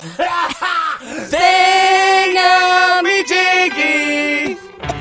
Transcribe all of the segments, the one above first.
Thingamajiggy!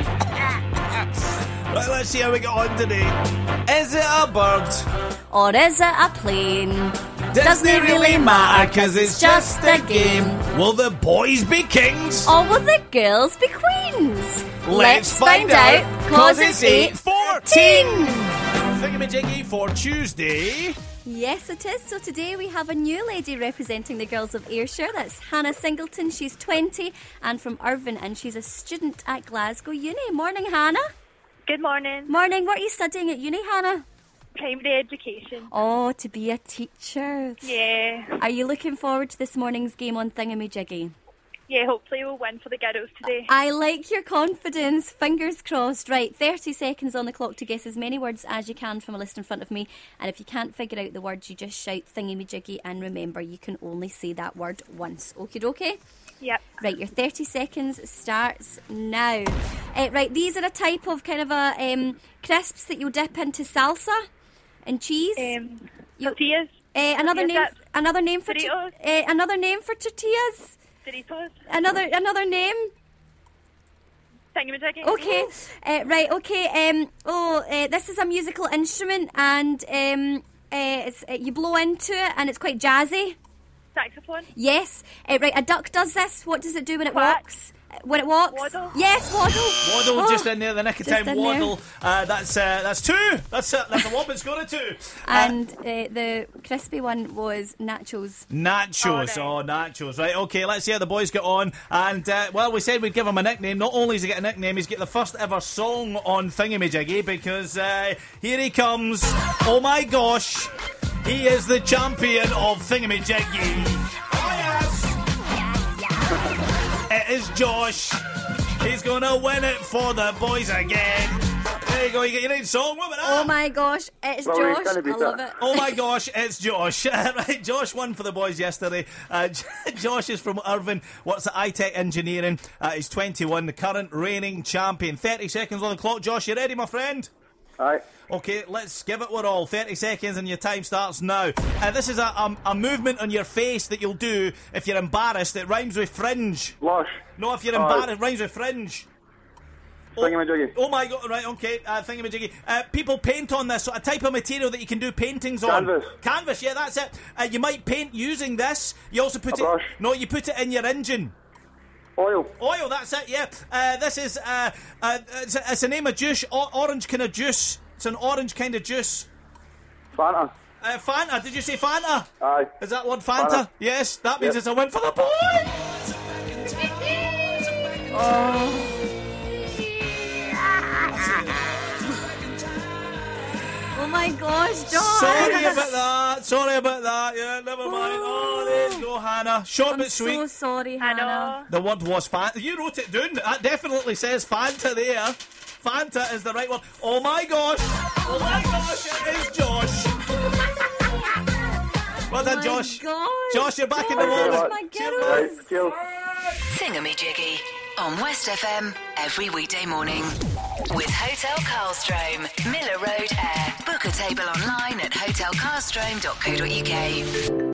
Right, let's see how we get on today. Is it a bird? Or is it a plane? Doesn't it really matter, cause it's just a game. Will the boys be kings? Or will the girls be queens? Let's find out, cause it's 8:14. Thingamajiggy for Tuesday. Yes, it is. So today we have a new lady representing the girls of Ayrshire. That's Hannah Singleton. She's 20 and from Irvine, and she's a student at Glasgow Uni. Morning, Hannah. Good morning. Morning. What are you studying at uni, Hannah? Primary education. Oh, to be a teacher. Yeah. Are you looking forward to this morning's game on Thingamajiggy? Yeah, hopefully we'll win for the girls today. I like your confidence. Fingers crossed. Right, 30 seconds on the clock to guess as many words as you can from a list in front of me. And if you can't figure out the words, you just shout Thingamajiggy. And remember, you can only say that word once. Okie dokie? Yep. Right, your 30 seconds starts now. Right, these are a type of kind of a crisps that you dip into salsa and cheese. Tortillas. Another name for Doritos. another name for tortillas. Doritos. Another name. Thingamajiggy. Okay. Right. Okay. This is a musical instrument, and you blow into it, and it's quite jazzy. Saxophone. Yes. Right. A duck does this. What does it do when it Quack. walks? When it walks. Waddle. Yes, waddle. Waddle, just in there, the nick of Just time. in there. Waddle. That's two. That's a woman's got a two. And the crispy one was nachos. Nachos. Oh, Nachos. Right, okay, let's see how the boys get on. And, we said we'd give him a nickname. Not only does he get a nickname, he's got the first ever song on Thingamajiggy, because here he comes. Oh my gosh. He is the champion of Thingamajiggy. Oh, yes. It is Josh. He's going to win it for the boys again. There you go, you get your own song. What about that? Oh my gosh, it's Well, Josh. it's gonna be I love that. it. Oh my gosh, it's Josh. Right, Josh won for the boys yesterday. Josh is from Irvine, works at iTech Engineering. He's 21, the current reigning champion. 30 seconds on the clock. Josh, you ready, my friend? Aye. Okay, let's give it what all. 30 seconds and your time starts now. This is a movement on your face that you'll do if you're embarrassed. It rhymes with fringe. Blush. No, if you're embarrassed, it rhymes with fringe. Thingamajiggy. Oh my god, right, okay, Thingamajiggy. People paint on this, so a type of material that you can do paintings on. Canvas. Canvas, yeah, that's it. You might paint using this. You also put A brush. No, you put it in your engine. Oil. Oil, that's it, yeah. This is, it's a name of juice, orange kind of juice. It's an orange kind of juice. Fanta. Fanta, did you say Fanta? Aye. Is that one Fanta? Fanta. Yes, that means Yep. it's a win for the boy! Oh my gosh, Josh. Sorry about that. Yeah, never mind. Oh, there you go, Hannah. Short I'm but sweet. so sorry, I Hannah. know. The word was Fanta. You wrote it down. That definitely says Fanta there. Fanta is the right word. Oh my gosh. Oh my gosh, it is Josh. Well done, Josh. Gosh, Josh, you're back in the Josh, moment. my Cheers, girls. Right, cheers. Thingamajiggy on West FM every weekday morning. With Hotel Carlstrom, Miller Road Air. Book a table online at hotelcarlstrom.co.uk.